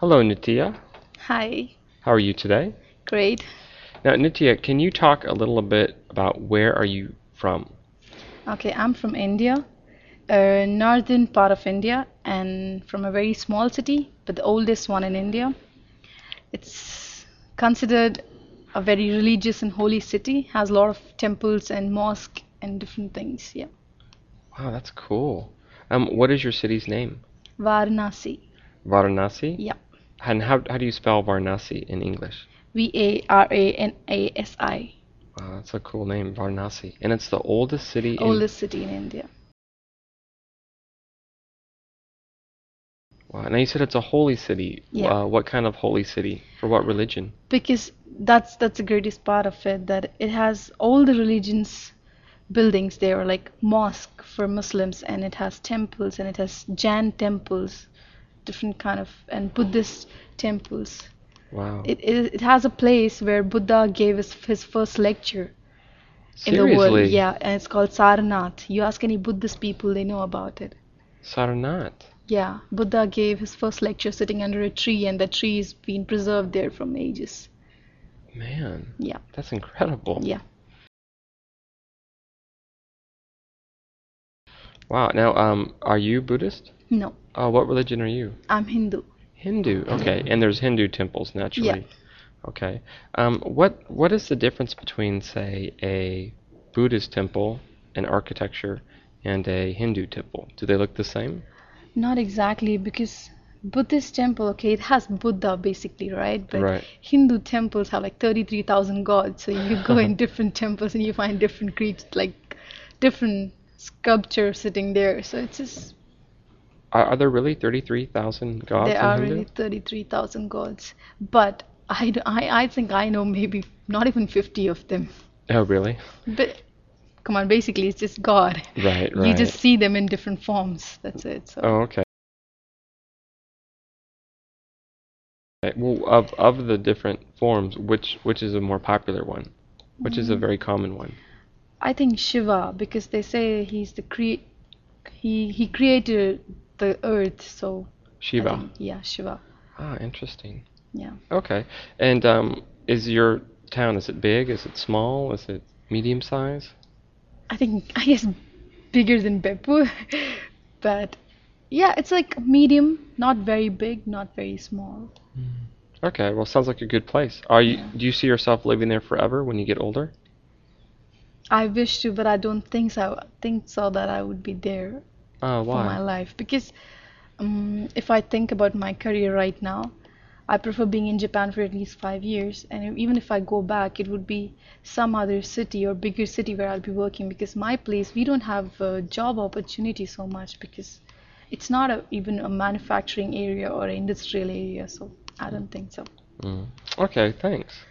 Hello, Nitya. Hi, How are you today? great. Now, Nitya, can you talk a little bit about where are you from? Okay, I'm from India, northern part of India, and from a very small city, but the oldest one in India. It's considered a very religious and holy city, has a lot of temples and mosque and different things. Yeah, Wow, that's cool. What is your city's name? Varanasi. Varanasi? Yeah, And how do you spell Varanasi in English? Varanasi. Wow, that's a cool name, Varanasi. And it's the oldest city in. Oldest city in India. Wow, now you said it's a holy city. Yeah. What kind of holy city? For what religion? Because that's the greatest part of it, that it has all the religions buildings there, like mosque for Muslims, and it has temples, and it has Jain temples, different kind of, and Buddhist temples. Wow. It has a place where Buddha gave his first lecture in the world. Seriously? Yeah, and it's called Sarnath. You ask any Buddhist people, they know about it. Sarnath. Yeah, Buddha gave his first lecture sitting under a tree, and the tree is being preserved there from ages. Man, Yeah, that's incredible. yeah. Wow. Now, are you Buddhist? No, What religion are you? I'm Hindu. Hindu. Okay, and there's Hindu temples Yeah. naturally. Okay. What is the difference between, say, a Buddhist temple and architecture and a Hindu temple? Do they look the same? Not exactly, because Buddhist temple, okay, it has Buddha basically, right? But Right. Hindu temples have like 33,000 gods. So you go in different temples and you find different creatures, like different sculptures sitting there. So it's just, Are there really 33,000 there gods in are really Hindu? 33,000 gods. But I think I know maybe not even 50 of them. Oh, really? But come on, basically it's just God. Right, You right. just see them in different forms. That's it. So. Oh, okay. Well, of the different forms, which is a more popular one? Which is a Mm. very common one? I think Shiva, because they say he's the he created the earth, so I Shiva. think yeah, Shiva. Ah, interesting. Yeah. Okay. And is your town, is it big? Is it small? Is it medium size? I guess bigger than Beppu, but yeah, it's like medium, not very big, not very small. Okay, well, sounds like a good place. Are you, Yeah. do you see yourself living there forever when you get older? I wish to, but I don't think so that I would be there for my Why? life, because if I think about my career right now, I prefer being in Japan for at least 5 years. And even if I go back, it would be some other city or bigger city where I'll be working, because my place, we don't have job opportunity so much, because it's not even a manufacturing area or an industrial area. So I don't think so. Mm. Okay, thanks.